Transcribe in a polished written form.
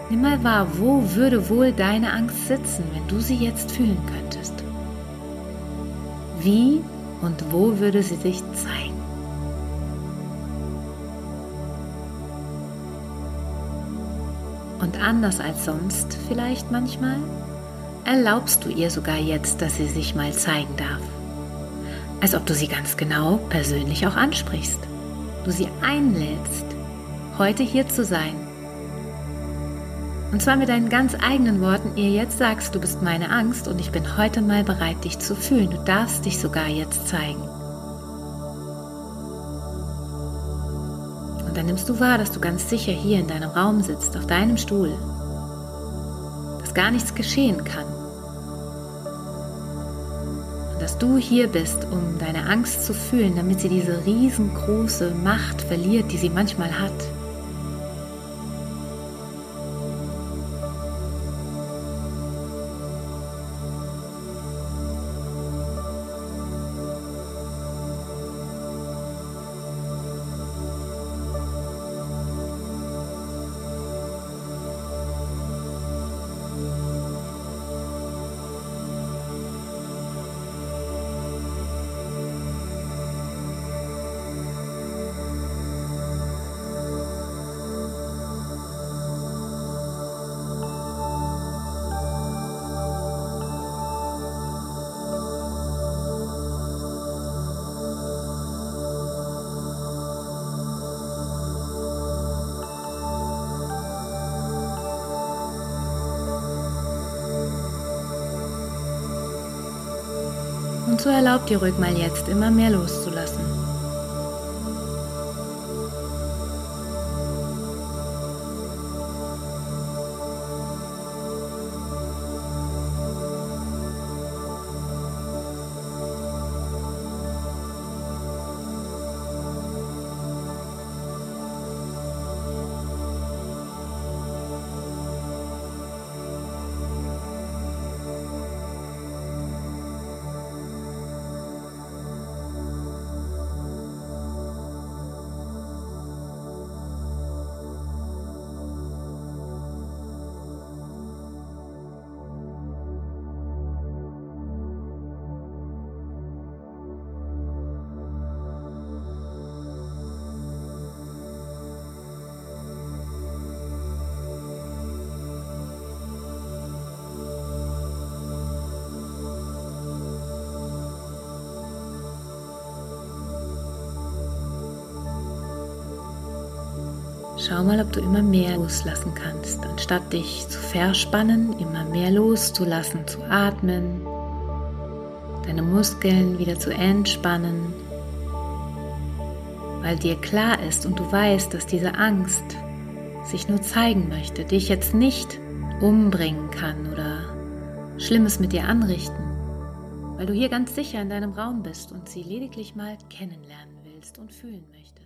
Nimm mal wahr, wo würde wohl deine Angst sitzen, wenn du sie jetzt fühlen könntest? Wie und wo würde sie sich zeigen? Und anders als sonst vielleicht manchmal, erlaubst du ihr sogar jetzt, dass sie sich mal zeigen darf. Als ob du sie ganz genau persönlich auch ansprichst. Du sie einlädst, heute hier zu sein. Und zwar mit deinen ganz eigenen Worten, ihr jetzt sagst, du bist meine Angst und ich bin heute mal bereit, dich zu fühlen. Du darfst dich sogar jetzt zeigen. Und dann nimmst du wahr, dass du ganz sicher hier in deinem Raum sitzt, auf deinem Stuhl. Dass gar nichts geschehen kann. Und dass du hier bist, um deine Angst zu fühlen, damit sie diese riesengroße Macht verliert, die sie manchmal hat. Und so erlaub dir ruhig mal jetzt immer mehr loszulassen. Schau mal, ob du immer mehr loslassen kannst, anstatt dich zu verspannen, immer mehr loszulassen, zu atmen, deine Muskeln wieder zu entspannen, weil dir klar ist und du weißt, dass diese Angst sich nur zeigen möchte, dich jetzt nicht umbringen kann oder Schlimmes mit dir anrichten, weil du hier ganz sicher in deinem Raum bist und sie lediglich mal kennenlernen willst und fühlen möchtest.